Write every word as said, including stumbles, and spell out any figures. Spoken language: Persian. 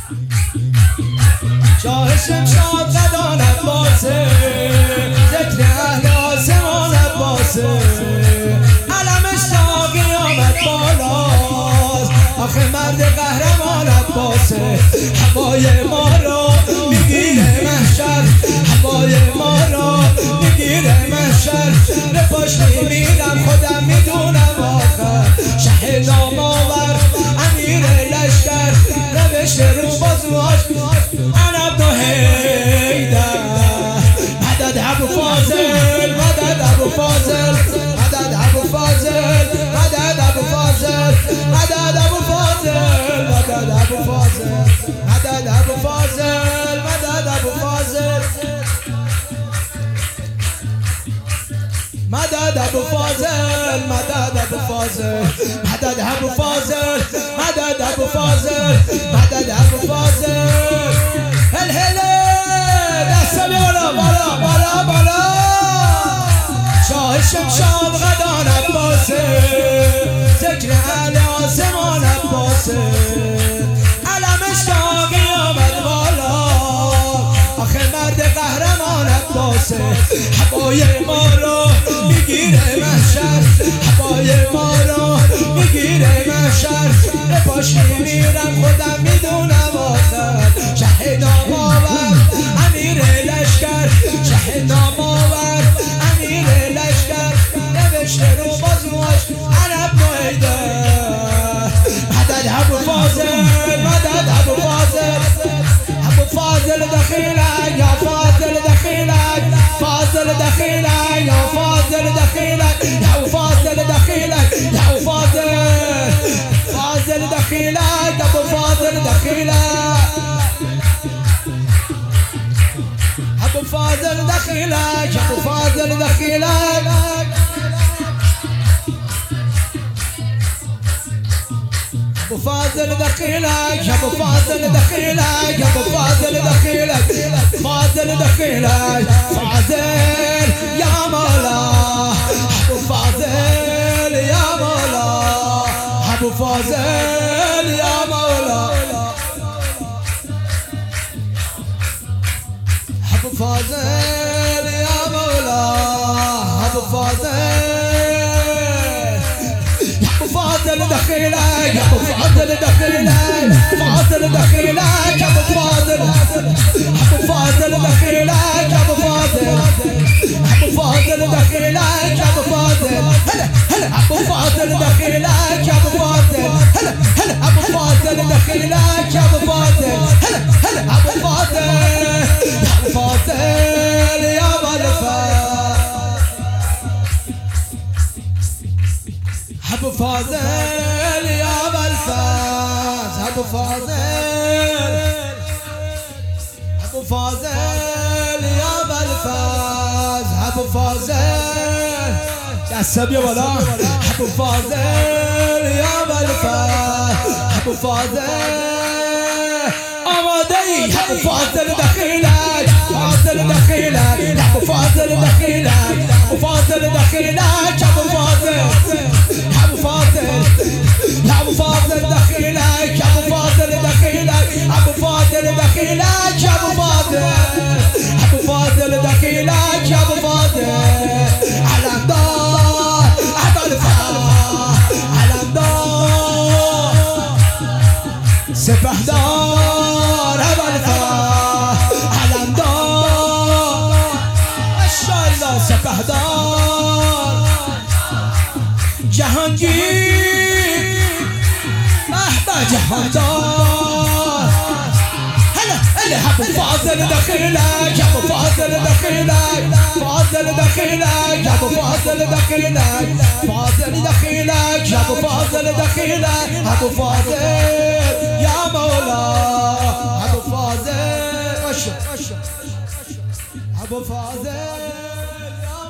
شاه شمشاد قدان عباسه، ذکر اهل آسمان عباسه، علمش تا قیامت بالاست، آخه مرد قهرمان عباسه. هوای ما رو میگیره محشر، هوای ما رو میگیره محشر، به پاش میمیرم خودم میدونم آخر. شه نامآور امیر لشکر، نوشته رو بازوهاش انا ابن حیدر. مدد ابو فاضل، مدد ابو فاضل، مدد ابو فاضل، مدد ابو فاضل، مدد ابو فاضل، مدد ابو فاضل، مدد ابو فاضل، مدد ابو فاضل، مدد ابو فاضل، مدد ابو فاضل، مدد ابو فاضل، مدد ابو فاضل، مدد ابو فاضل. هل هله دست بالا بالا بالا بالا. شاه شمشاد قدان عباسه، ذکر اهل آسمان عباسه، علمش تا قیامت بالا، آخه مرد قهرمان عباسه. هوای ما رو میگیره محشر، هوای ما رو میگیره محشر، به پاش میمیرم خودم میدونم آخر. شه نامآور امیر لشکر، شه نامآور امیر لشکر، نوشته رو بازوهاش انا ابن حیدر. مدد ابو فاضل، مدد ابو فاضل، ابو فاضل دخیلک یا فاضل دخیلک، فاضل دخیلک یا فاضل دخیلک، یا فاضل دخیلک، یا فاضل، فاضل دخیلک، ابو فاضل دخیلک، ابو فاضل دخیلک، ابو فاضل دخیلک. ابو فاضل دخيلك، ابو فاضل دخيلك، ابو فاضل دخيلك، فاضل دخيلك، فاضل يا مولا، ابو فاضل يا مولا، ابو فاضل يا مولا، ابو فاضل يا مولا، ابو فاضل، فاضل دخيلك، ابو فاضل دخيلك، فاضل دخيلك، ابو فاضل، ابو فاضل دخيلك، ابو فاضل، ابو فاضل دخيلك، ابو فاضل، هلا هلا، ابو فاضل دخيلك، ابو فاضل، هلا هلا، ابو فاضل دخيلك، ابو فاضل، هلا هلا، ابو فاضل، ابو فاضل يا ملفا، ابو فاضل يا بالفاز، ابو فاضل، ابو فاضل يا بالفاز، ابو فاضل دستم يا بالا، ابو فاضل يا بالفاز، ابو فاضل آماده ای، ابو فاضل دخیلک، فاضل دخیلک، ابو فاضل دخیلک، ابو فاضل دخیلک، ابو فاضل، ابو فاضل، ابو فاضل دخیلک، ابو فاضل دخیلک، ابو فاضل دخیلک، ابو فاضل، ابو فاضل دخیلک، ابو فاضل، علمدار ابوالفضل، علمدار سپهدار ابوالفضل، علمدار ماشاءالله سپهدار جهانگیر، به جهاندار. هلا هلا، ابو فاضل دخیلک، ابو فاضل دخیلک، فاضل دخیلک، ابو فاضل دخیلک، فاضل دخیلک، ابو فاضل دخیلک، ابو فاضل یا مولا، ابو فاضل، ابو فاضل.